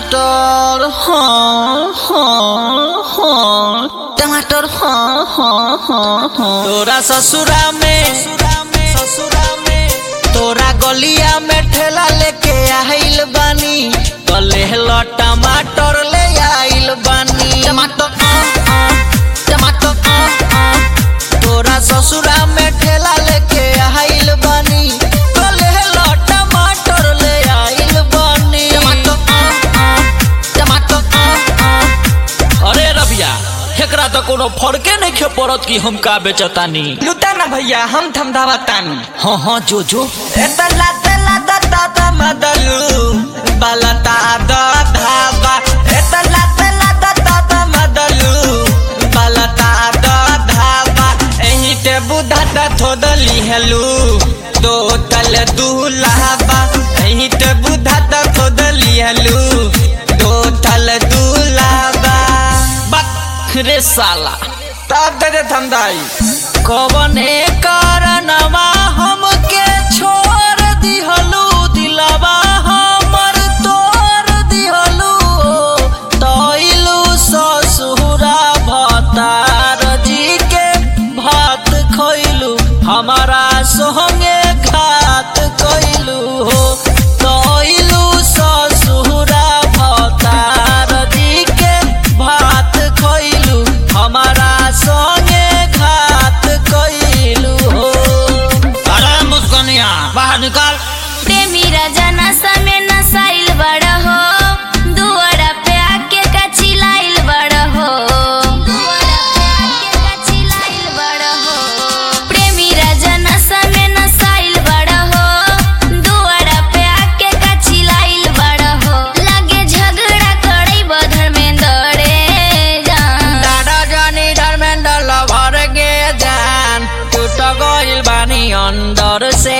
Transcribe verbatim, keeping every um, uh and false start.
टमाटर हाँ हाँ हाँ टमाटर हाँ हाँ हाँ हाँ तोरा ससुरा में ससुरा में तोरा गलिया में ठेला लेके आइल बानी कले लो टमाटर ले आइल बानी टमाटर टमाटर तोरा ससुरा में ठेला लेके आइल बानी कले लो टमाटर ले आइल बानी टमाटर अरे रबिया एकरा तो कोनो फर्के नहीं खे पड़त कि हम का बेचतानी लुटा ना भैया हम थमधावतानी हाँ हाँ जो जो एतला तेला दादा मदलू बालता दा धाबा एतला तेला दादा मदलू बालता दा धाबा एही ते बुधा दा थोदली हेलू दो तल दूल्हाबा एही ते बुधा दा थोदली हेलू दो तल दूल्हाबा रे साला तब दे थमदाई कवने कारणवा हमके छोड़ दिहलू दिलवा हमर तोड़ दिहलू तइलू ससुरा भतार जी के भात खइलू हमारा संगे घात कइलू हो तइलू ससुरा भतार जी के भात खइलू हमारा संगे घात कइलू हो अरे मुस्कनिया बाहर निकाल प्रेमी राजा नशा में नसाइल बड़ा हो दुआरा पे आके कचिलाइल बड़ा हो दुआरा पे आके कचिलाइल बड़ा हो प्रेमी राजा नशा में नसाइल बड़ा हो दुआरा पे आके कचिलाइल बड़ा हो लगे झगड़ा करई बधर में दौड़े जान दादा जानी धर्मेंद्र लवर गे जान टूट गइल बानी अंदर से